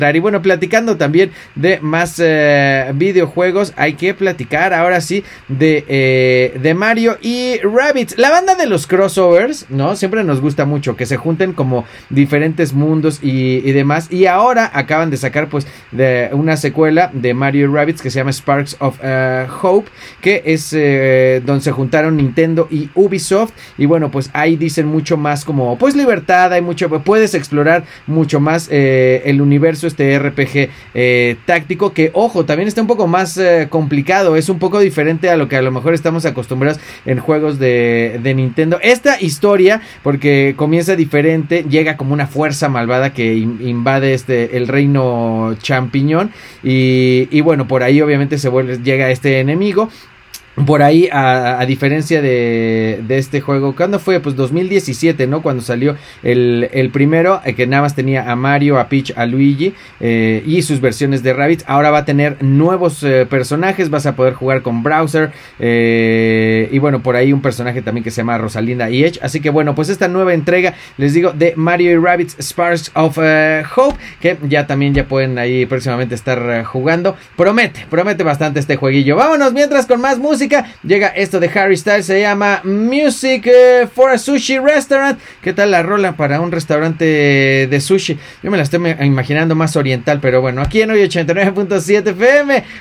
Y bueno, platicando también de más videojuegos, hay que platicar ahora sí de Mario y Rabbids. La banda de los crossovers, ¿no? Siempre nos gusta mucho que se junten como diferentes mundos y demás. Y ahora acaban de sacar pues de una secuela de Mario y Rabbids que se llama Sparks of Hope, que es donde se juntaron Nintendo y Ubisoft. Y bueno, pues ahí dicen mucho más como pues libertad, hay mucho, puedes explorar mucho más el universo este RPG táctico, que ojo, también está un poco más complicado, es un poco diferente a lo que a lo mejor estamos acostumbrados en juegos de Nintendo. Esta historia, porque comienza diferente, llega como una fuerza malvada que invade el reino champiñón y bueno, por ahí obviamente llega este enemigo. Por ahí, a diferencia de este juego, ¿cuándo fue? Pues 2017, ¿no? Cuando salió el primero, que nada más tenía a Mario, a Peach, a Luigi y sus versiones de Rabbids. Ahora va a tener nuevos personajes, vas a poder jugar con Bowser y bueno, por ahí un personaje también que se llama Rosalinda y Edge. Así que bueno, pues esta nueva entrega, les digo, de Mario y Rabbids Sparks of Hope, que ya pueden ahí próximamente estar jugando. Promete bastante este jueguillo. Vámonos mientras con más música. Llega esto de Harry Styles, se llama Music for a Sushi Restaurant. ¿Qué tal la rola para un restaurante de sushi? Yo me la estoy imaginando más oriental, pero bueno, aquí en hoy 89.7 FM